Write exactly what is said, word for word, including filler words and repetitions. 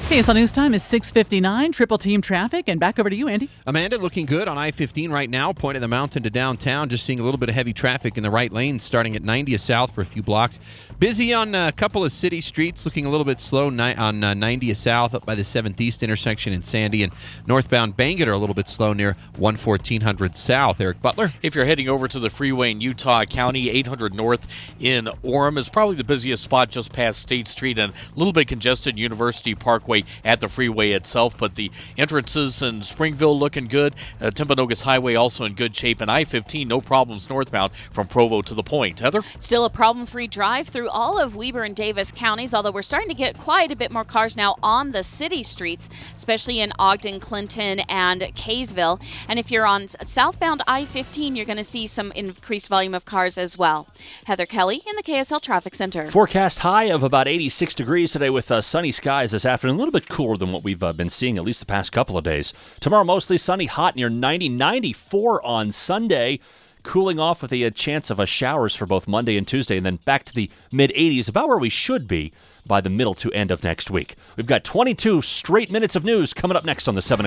K S L News Time is six fifty-nine. Triple team traffic, and back over to you, Andy. Amanda, looking good on I fifteen right now, point of the mountain to downtown. Just seeing a little bit of heavy traffic in the right lane, starting at ninetieth South for a few blocks. Busy on a couple of city streets, looking a little bit slow ni- on uh, ninetieth South up by the seventh East intersection in Sandy, and northbound Bangor a little bit slow near one fourteen hundred South. Eric Butler. If you're heading over to the freeway in Utah County, eight hundred North in Orem is probably the busiest spot just past State Street, and a little bit congested University Parkway at the freeway itself, but the entrances in Springville looking good. Uh, Timpanogos Highway also in good shape, and I fifteen no problems northbound from Provo to the Point. Heather? Still a problem-free drive through all of Weber and Davis counties, although we're starting to get quite a bit more cars now on the city streets, especially in Ogden, Clinton, and Kaysville. And if you're on southbound I fifteen, you're going to see some increased volume of cars as well. Heather Kelly in the K S L Traffic Center. Forecast high of about eighty-six degrees today with uh, sunny skies this afternoon. A little bit cooler than what we've uh, been seeing at least the past couple of days. Tomorrow mostly sunny, hot near ninety, ninety-four on Sunday. Cooling off with a, a chance of uh, showers for both Monday and Tuesday, and then back to the mid-eighties, about where we should be by the middle to end of next week. We've got twenty-two straight minutes of news coming up next on the seven